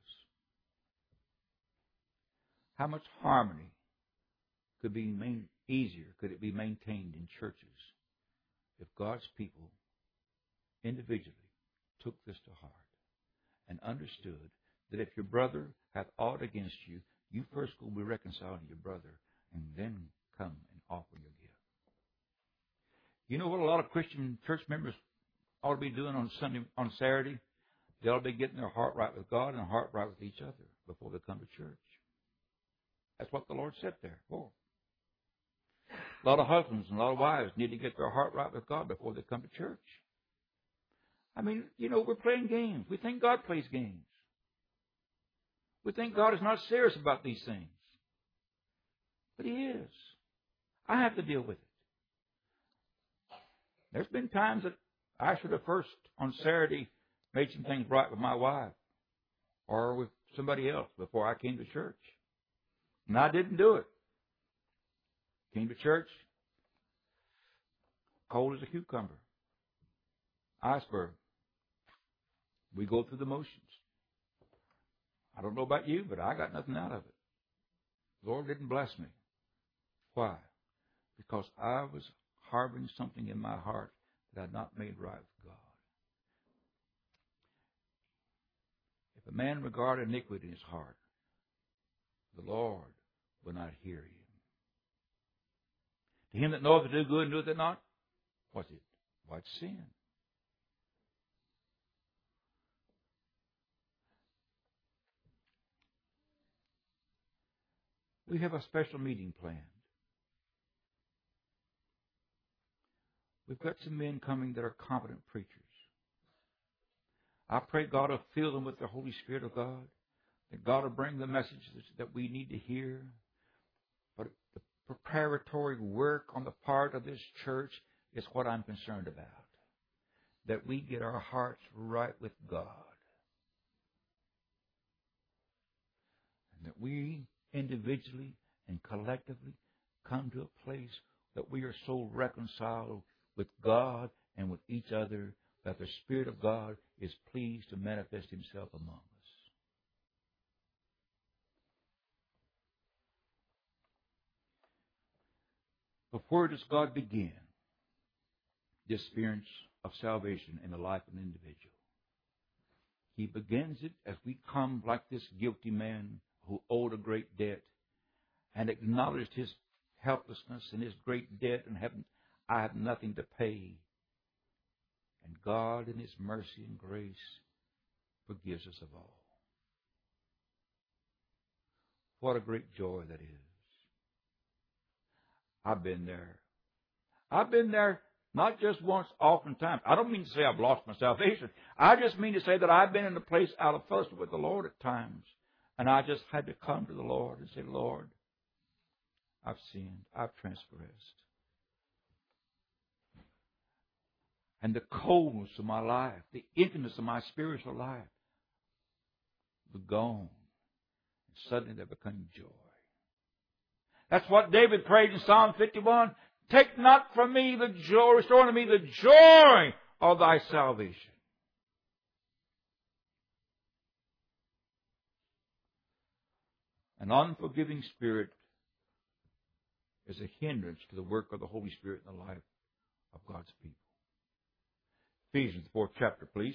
How much harmony could be main, easier could it be maintained in churches if God's people individually took this to heart and understood that if your brother hath aught against you, you first go be reconciled to your brother and then come and offer your gift. You know what a lot of Christian church members ought to be doing on Sunday, on Saturday? They ought to be getting their heart right with God and their heart right with each other before they come to church. That's what the Lord said there. Oh. A lot of husbands and a lot of wives need to get their heart right with God before they come to church. I mean, you know, we're playing games. We think God plays games. We think God is not serious about these things. But He is. I have to deal with it. There's been times that I should have first, on Saturday, made some things right with my wife or with somebody else before I came to church. And I didn't do it. Came to church, cold as a cucumber. Iceberg. We go through the motions. I don't know about you, but I got nothing out of it. The Lord didn't bless me. Why? Because I was harboring something in my heart that I had not made right with God. If a man regard iniquity in his heart, the Lord will not hear him. To him that knoweth to do good and doeth it not, what's it? What's sin? We have a special meeting planned. We've got some men coming that are competent preachers. I pray God will fill them with the Holy Spirit of God, that God will bring the messages that we need to hear. But the preparatory work on the part of this church is what I'm concerned about. That we get our hearts right with God. And that we individually and collectively come to a place that we are so reconciled with God and with each other that the Spirit of God is pleased to manifest Himself among us. But where does God begin the experience of salvation in the life of an individual? He begins it as we come like this guilty man who owed a great debt and acknowledged his helplessness and his great debt and have, I have nothing to pay. And God in His mercy and grace forgives us of all. What a great joy that is. I've been there. I've been there not just once, oftentimes. I don't mean to say I've lost my salvation. I just mean to say that I've been in a place out of fellowship with the Lord at times. And I just had to come to the Lord and say, Lord, I've sinned. I've transgressed. And the coldness of my life, the emptiness of my spiritual life was gone. And suddenly there became joy. That's what David prayed in Psalm fifty-one. Take not from me the joy, restore unto me the joy of thy salvation. An unforgiving spirit is a hindrance to the work of the Holy Spirit in the life of God's people. Ephesians, the fourth chapter, please.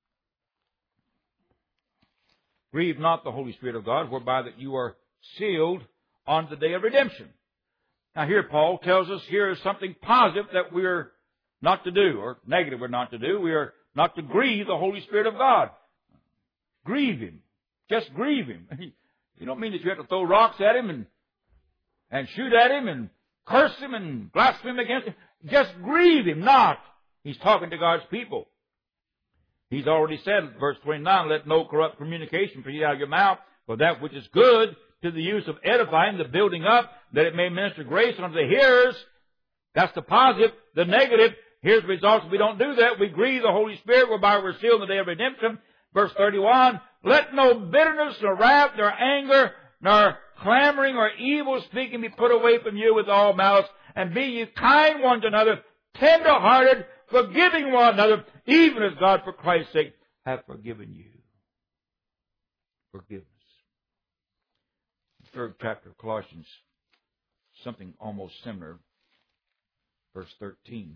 Grieve not the Holy Spirit of God, whereby that you are sealed on the day of redemption. Now here Paul tells us here is something positive that we're not to do, or negative we're not to do. We are not to grieve the Holy Spirit of God. Grieve Him. Just grieve Him. You don't mean that you have to throw rocks at Him and, and shoot at Him and curse Him and blaspheme against Him. Just grieve Him not. He's talking to God's people. He's already said, verse twenty-nine, let no corrupt communication proceed out of your mouth, for that which is good to the use of edifying, the building up, that it may minister grace unto the hearers. That's the positive. The negative, here's the results. If we don't do that, we grieve the Holy Spirit, whereby we're sealed in the day of redemption. Verse thirty-one, let no bitterness, nor wrath, nor anger, nor clamoring, or evil speaking be put away from you with all malice, and be ye kind one to another, tender-hearted, forgiving one another, even as God for Christ's sake hath forgiven you. Forgiveness. Third chapter of Colossians, something almost similar. Verse thirteen.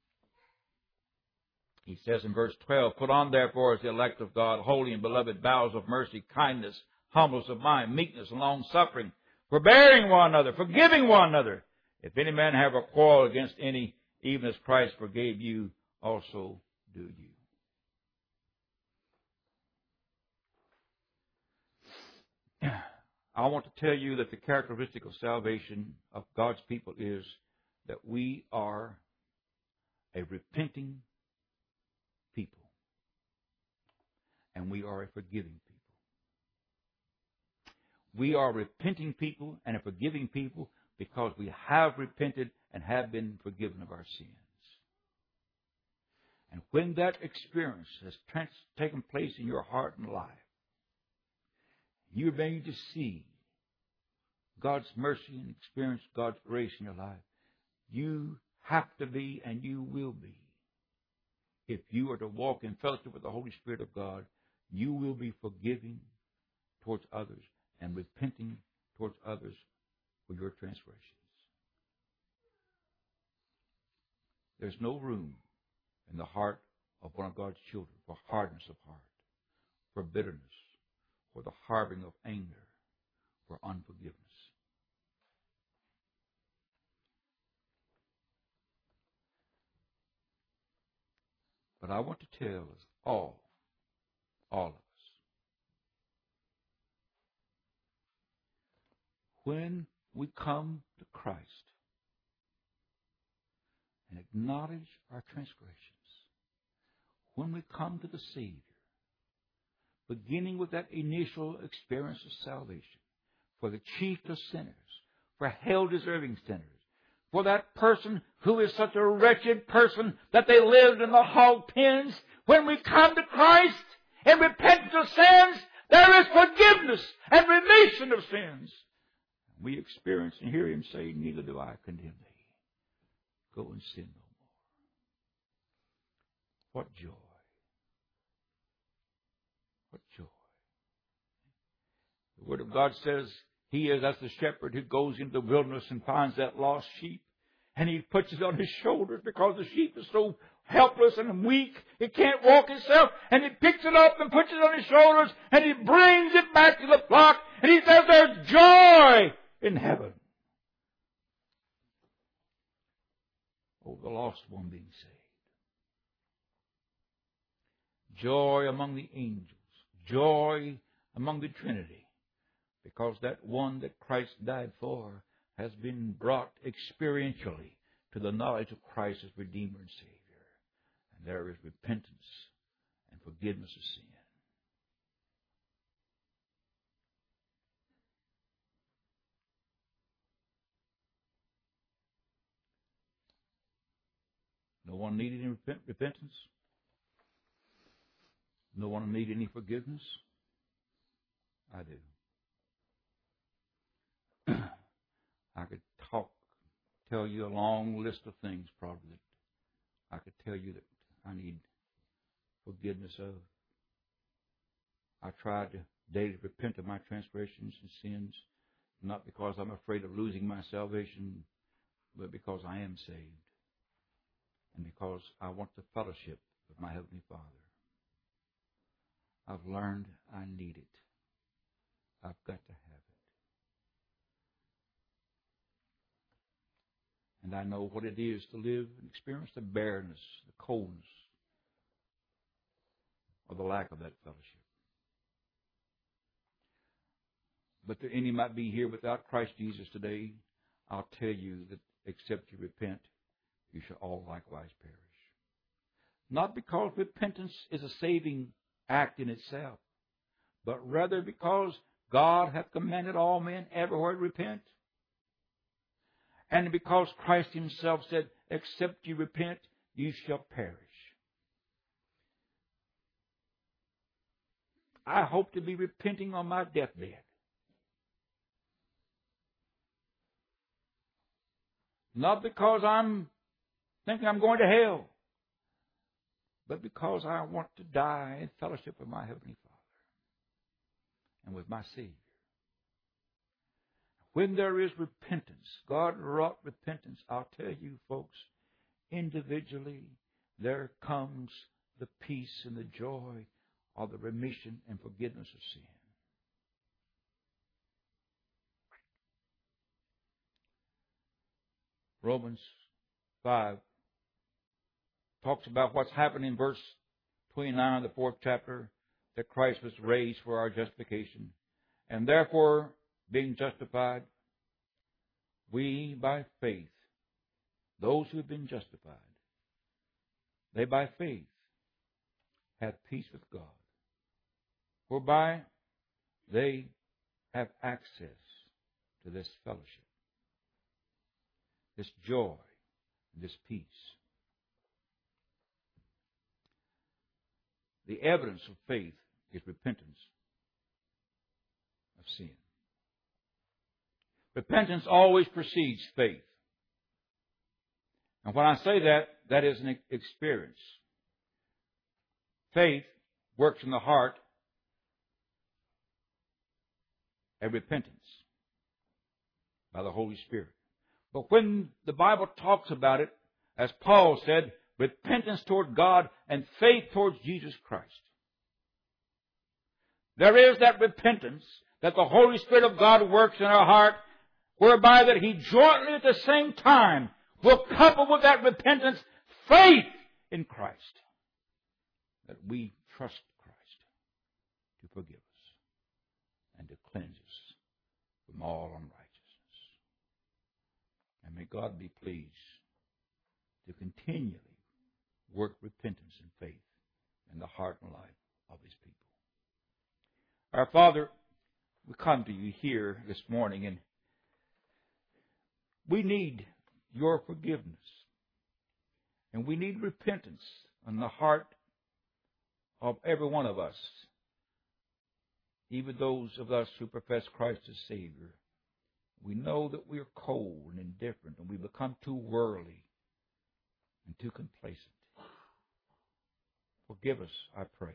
He says in verse twelve, put on therefore as the elect of God, holy and beloved, bowels of mercy, kindness, humbleness of mind, meekness, and long-suffering, forbearing one another, forgiving one another. If any man have a quarrel against any, even as Christ forgave you, also do you. I want to tell you that the characteristic of salvation of God's people is that we are a repenting people. And we are a forgiving people. We are a repenting people and a forgiving people because we have repented and have been forgiven of our sins. And when that experience has trans- taken place in your heart and life, you're beginning to see God's mercy and experience God's grace in your life. You have to be and you will be. If you are to walk in fellowship with the Holy Spirit of God, you will be forgiving towards others and repenting towards others for your transgressions. There's no room in the heart of one of God's children for hardness of heart, for bitterness, for the harboring of anger, for unforgiveness. But I want to tell us all, all of us, when we come to Christ and acknowledge our transgressions, when we come to the Savior, beginning with that initial experience of salvation, for the chief of sinners, for hell-deserving sinners, for that person who is such a wretched person that they lived in the hog pens, when we come to Christ and repent of sins, there is forgiveness and remission of sins. We experience and hear Him say, neither do I condemn thee. Go and sin no more. What joy. What joy. The Word of God says He is as the shepherd who goes into the wilderness and finds that lost sheep. And He puts it on His shoulders because the sheep is so helpless and weak. It can't walk itself. And He picks it up and puts it on His shoulders. And He brings it back to the flock. And He says there's joy in heaven. Oh, the lost one being saved. Joy among the angels. Joy among the Trinity. Because that one that Christ died for has been brought experientially to the knowledge of Christ as Redeemer and Savior. And there is repentance and forgiveness of sin. No one needed any repent- repentance. No one need any forgiveness. I do. I could talk, tell you a long list of things probably that I could tell you that I need forgiveness of. I tried to daily repent of my transgressions and sins Not because I'm afraid of losing my salvation, but because I am saved. And because I want the fellowship of my Heavenly Father. I've learned I need it. I've got to have it. And I know what it is to live and experience the bareness, the coldness, or the lack of that fellowship. But there any might be here without Christ Jesus today. I'll tell you that except you repent, you shall all likewise perish. Not because repentance is a saving act in itself, but rather because God hath commanded all men everywhere to repent. And because Christ Himself said, except you repent, you shall perish. I hope to be repenting on my deathbed. Not because I'm thinking I'm going to hell, but because I want to die in fellowship with my Heavenly Father and with my Savior. When there is repentance, God wrought repentance, I'll tell you folks, individually there comes the peace and the joy of the remission and forgiveness of sin. Romans five talks about what's happened in verse twenty-nine of the fourth chapter, that Christ was raised for our justification. And therefore, being justified, we by faith, those who have been justified, they by faith have peace with God, whereby they have access to this fellowship, this joy, this peace. The evidence of faith is repentance of sin. Repentance always precedes faith. And when I say that, that is an experience. Faith works in the heart and repentance by the Holy Spirit. But when the Bible talks about it, as Paul said, repentance toward God and faith towards Jesus Christ. There is that repentance that the Holy Spirit of God works in our heart, whereby that He jointly at the same time will couple with that repentance faith in Christ. That we trust Christ to forgive us and to cleanse us from all unrighteousness. And may God be pleased to continually work repentance and faith in the heart and life of His people. Our Father, we come to you here this morning, and we need your forgiveness. And we need repentance in the heart of every one of us, even those of us who profess Christ as Savior. We know that we are cold and indifferent, and we become too worldly and too complacent. Forgive us, I pray.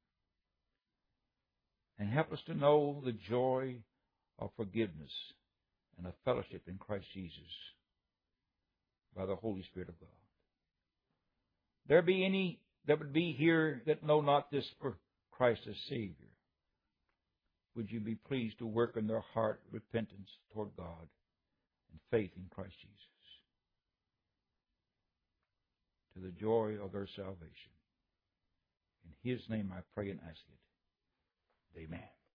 And help us to know the joy of forgiveness and of fellowship in Christ Jesus by the Holy Spirit of God. There be any that would be here that know not this for Christ as Savior. Would you be pleased to work in their heart repentance toward God and faith in Christ Jesus, to the joy of their salvation. In His name I pray and ask it. Amen.